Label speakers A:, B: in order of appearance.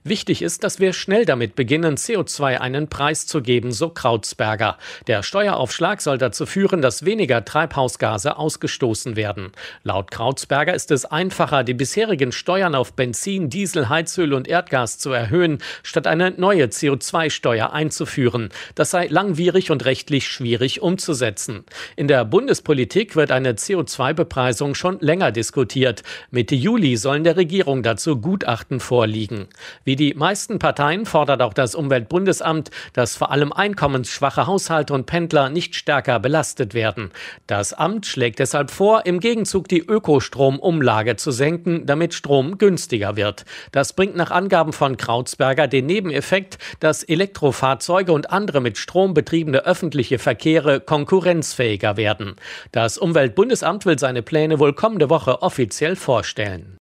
A: Wichtig ist, dass wir schnell damit beginnen, CO2 einen Preis zu geben, so Krautsberger. Der Steueraufschlag soll dazu führen, dass weniger Treibhausgase ausgestoßen werden. Laut Krautsberger ist es einfacher, die bisherigen Steuern auf Benzin, Diesel, Heizöl und Erdgas zu erhöhen, statt eine neue CO2-Steuer einzuführen. Das sei langwierig und rechtlich schwierig umzusetzen. In der Bundespolitik wird eine CO2-Bepreisung schon länger diskutiert. Mitte Juli sollen der Regierung dazu Gutachten vorliegen. Wie die meisten Parteien fordert auch das Umweltbundesamt, dass vor allem einkommensschwache Haushalte und Pendler nicht stärker belastet werden. Das Amt schlägt deshalb vor, im Gegenzug die Ökostromumlage zu senken, damit Strom günstiger wird. Das bringt nach Angaben von Krautsberger den Nebeneffekt, dass Elektrofahrzeuge und andere mit Strom betriebene öffentliche Verkehre konkurrenzfähiger werden. Das Umweltbundesamt will seine Pläne wohl kommende Woche offiziell vorstellen.